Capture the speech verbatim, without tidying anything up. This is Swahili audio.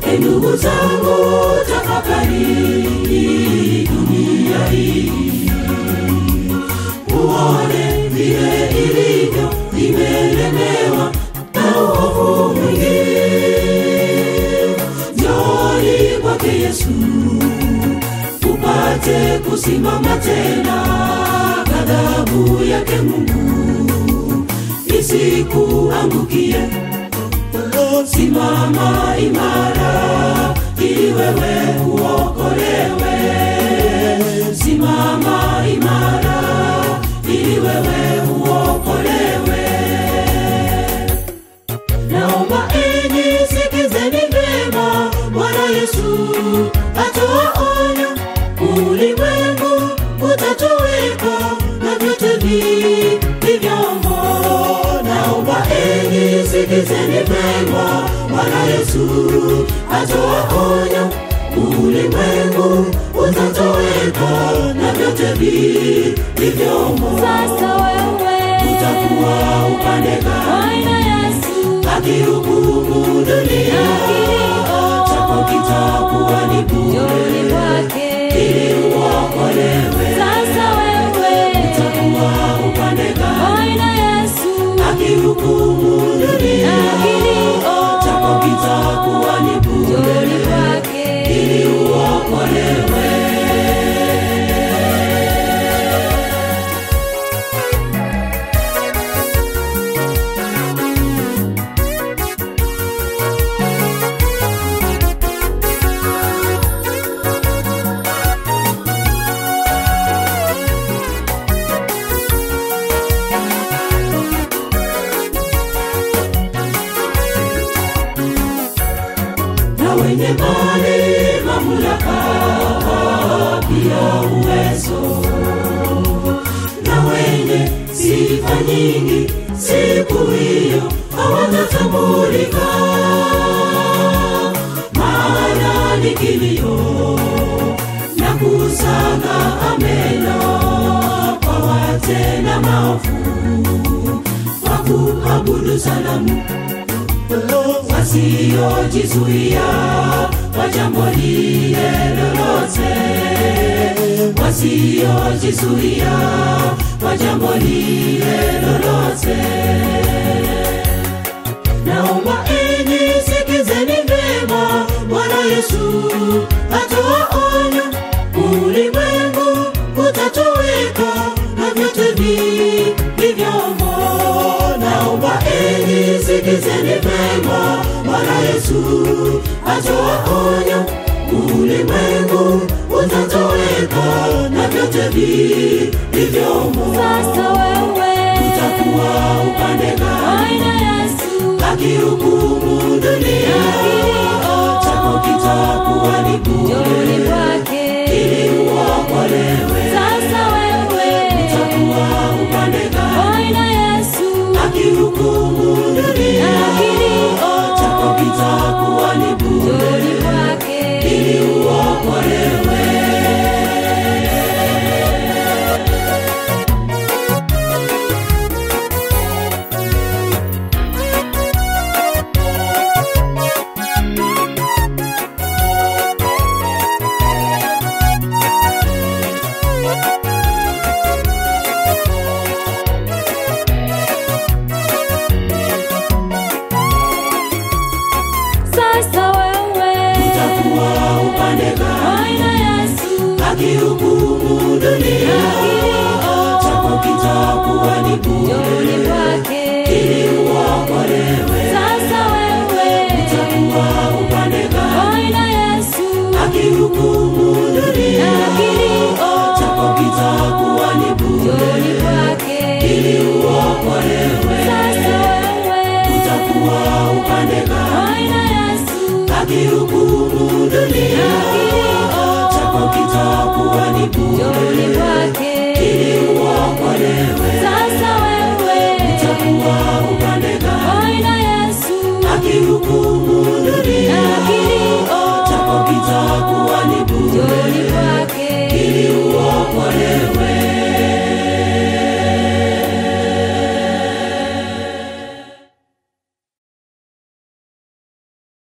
Ndugu zangu tafakari dunia hii, uone vile ilivyo imelemewa na uovu mwingi. Njooni kwake Yesu upate kusimama tena, ghadhabu yake Mungu isikuangukie. Simama imara ili wewe uokolewe. Simama imara ili wewe uokolewe. Naomba enyi sikizeni vema, Bwana Yesu atoa onyo, ulimwengu utatoweka na vyote vilivyomo. Naomba enyi sikizeni vema, Bwana Yesu atoa onyo, ulimwengu utatoweka na vyote vilivyomo. Sasa wewe utakuwa upande gani? Bwana Yesu akihukumu dunia, chako kitakuwa ni bure ili uokolewe. Sasa wewe utakuwa upande gani? Bwana Yesu akihukumu dunia, chako kitakuwa ni bure ili uokolewe. Wenye mali, mamlaka, pia uwezo, na wenye sifa nyingi siku hiyo hawatatambulika. Maana ni kilio na kusaga meno kwa watenda maovu, kwa kuabudu sanamu wasiojizuia kwa jambo lile lolote. Wasiojizuia kwa jambo lile lolote. Naomba enyi sikizeni vema, Bwana Yesu atoa onyo, ulimwengu utatoweka na vyote vilivyomo. Naomba enyi sikizeni vema, Bwana Yesu atoa onyo, ulimwengu utatoweka na vyote vilivyomo. Sasa wewe utakuwa upande gani? Bwana Yesu akihukumu dunia, chako kitakuwa ni bure ili uokolewe. Sasa wewe utakuwa upande gani? Bwana Yesu akihukumu dunia, chako kitakuwa ni bure ili uokolewe. Sasa wewe utakuwa upande gani? Bwana Yesu akihukumu dunia, chako kitakuwa ni bure ili uokolewe. Sasa wewe utakuwa upande gani? Bwana Yesu akihukumu